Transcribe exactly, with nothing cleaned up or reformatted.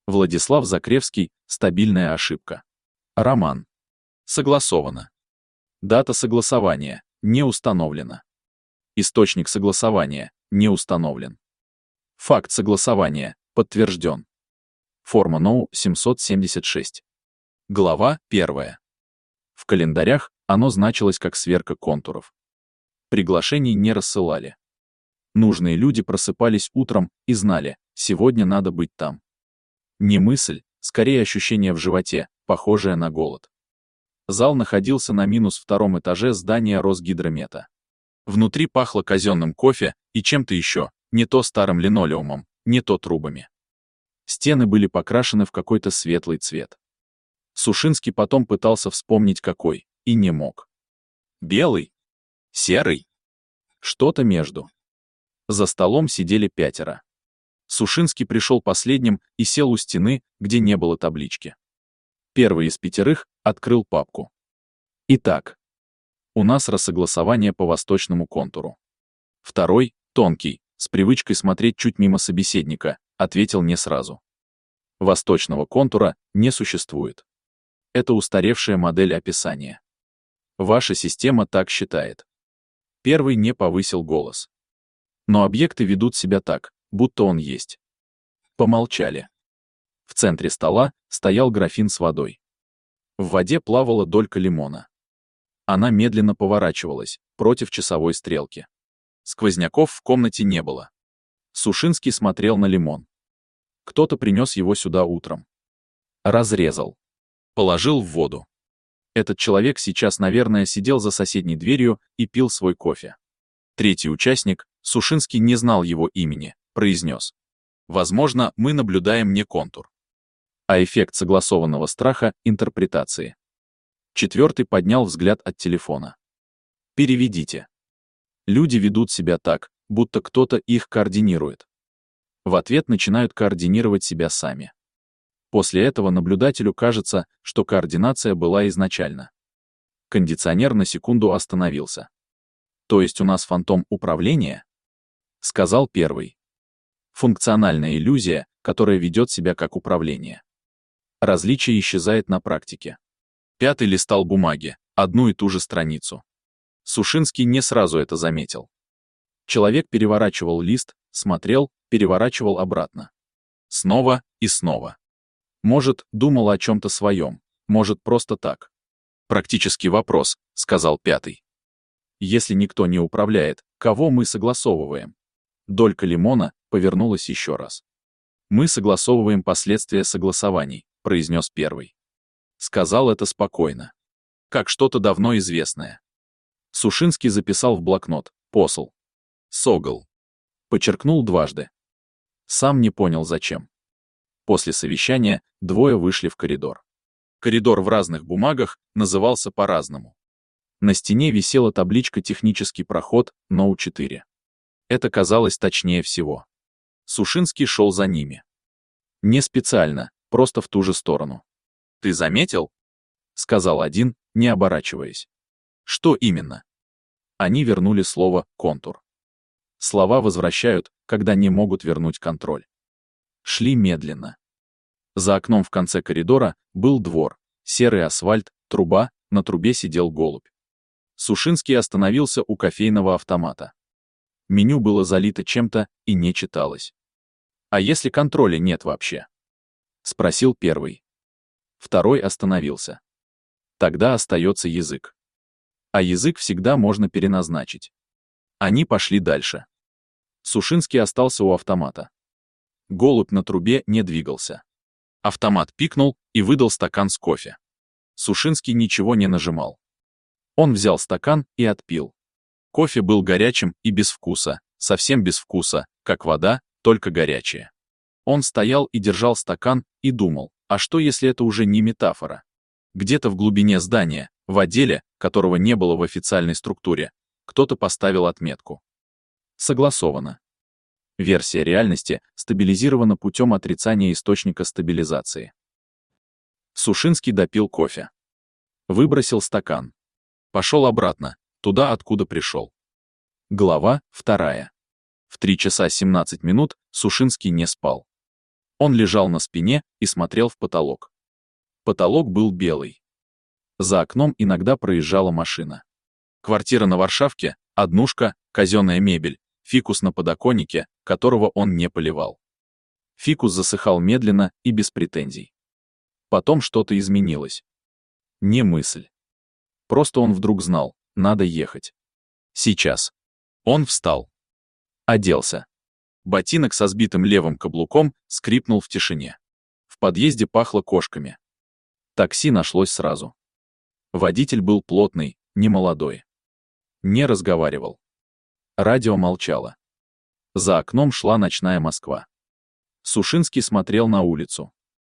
Владислав Закревский. Стабильная ошибка. Роман. Согласовано. Дата согласования. Не установлена. Источник согласования. Не установлен. Факт согласования. Подтвержден. Форма ноу семьсот семьдесят шесть. Глава первая. В календарях оно значилось как сверка контуров. Приглашений не рассылали. Нужные люди просыпались утром и знали, сегодня надо быть там. Не мысль, скорее ощущение в животе, похожее на голод. Зал находился на минус втором этаже здания Росгидромета. Внутри пахло казенным кофе и чем-то еще, не то старым линолеумом, не то трубами. Стены были покрашены в какой-то светлый цвет. Сушинский потом пытался вспомнить какой, и не мог. Белый? Серый? Что-то между. За столом сидели пятеро. Сушинский пришел последним и сел у стены, где не было таблички. Первый из пятерых открыл папку. Итак, у нас рассогласование по восточному контуру. Второй, тонкий, с привычкой смотреть чуть мимо собеседника, ответил не сразу. Восточного контура не существует. Это устаревшая модель описания. Ваша система так считает. Первый не повысил голос. Но объекты ведут себя так, будто он есть. Помолчали. В центре стола стоял графин с водой. В воде плавала долька лимона. Она медленно поворачивалась, против часовой стрелки. Сквозняков в комнате не было. Сушинский смотрел на лимон. Кто-то принес его сюда утром. Разрезал. Положил в воду. Этот человек сейчас, наверное, сидел за соседней дверью и пил свой кофе. Третий участник, Сушинский не знал его имени, произнес. Возможно, мы наблюдаем не контур, а эффект согласованного страха интерпретации. Четвертый поднял взгляд от телефона. Переведите. Люди ведут себя так, будто кто-то их координирует. В ответ начинают координировать себя сами. После этого наблюдателю кажется, что координация была изначально. Кондиционер на секунду остановился. То есть у нас фантом управления? Сказал первый. Функциональная иллюзия, которая ведет себя как управление. Различие исчезает на практике. Пятый листал бумаги, одну и ту же страницу. Сушинский не сразу это заметил. Человек переворачивал лист, смотрел, переворачивал обратно. Снова и снова. Может, думал о чем-то своем, может, просто так. Практический вопрос, сказал пятый. Если никто не управляет, кого мы согласовываем? Долька лимона повернулась еще раз. Мы согласовываем последствия согласований, произнес первый. Сказал это спокойно. Как что-то давно известное. Сушинский записал в блокнот. Посл. Согл. Подчеркнул дважды. Сам не понял зачем. После совещания двое вышли в коридор. Коридор в разных бумагах назывался по-разному. На стене висела табличка «Технический проход, ноу четыре». Это казалось точнее всего. Сушинский шел за ними. Не специально, просто в ту же сторону. «Ты заметил?» — сказал один, не оборачиваясь. «Что именно?» Они вернули слово «контур». Слова возвращают, когда не могут вернуть контроль. Шли медленно. За окном в конце коридора был двор, серый асфальт, труба, на трубе сидел голубь. Сушинский остановился у кофейного автомата. Меню было залито чем-то и не читалось. «А если контроля нет вообще?» — спросил первый. Второй остановился. Тогда остается язык. А язык всегда можно переназначить. Они пошли дальше. Сушинский остался у автомата. Голубь на трубе не двигался. Автомат пикнул и выдал стакан с кофе. Сушинский ничего не нажимал. Он взял стакан и отпил. Кофе был горячим и без вкуса, совсем без вкуса, как вода, только горячая. Он стоял и держал стакан и думал, а что если это уже не метафора? Где-то в глубине здания, в отделе, которого не было в официальной структуре, кто-то поставил отметку. Согласовано. Версия реальности стабилизирована путем отрицания источника стабилизации. Сушинский допил кофе. Выбросил стакан. Пошел обратно, туда, откуда пришел. Глава вторая. В три часа семнадцать минут Сушинский не спал. Он лежал на спине и смотрел в потолок. Потолок был белый. За окном иногда проезжала машина. Квартира на Варшавке, однушка, казенная мебель, фикус на подоконнике, которого он не поливал. Фикус засыхал медленно и без претензий. Потом что-то изменилось. Не мысль. Просто он вдруг знал, надо ехать. Сейчас. Он встал. Оделся. Ботинок со сбитым левым каблуком скрипнул в тишине. В подъезде пахло кошками. Такси нашлось сразу. Водитель был плотный, немолодой. Не разговаривал. Радио молчало. За окном шла ночная Москва. Сушинский смотрел на улицу.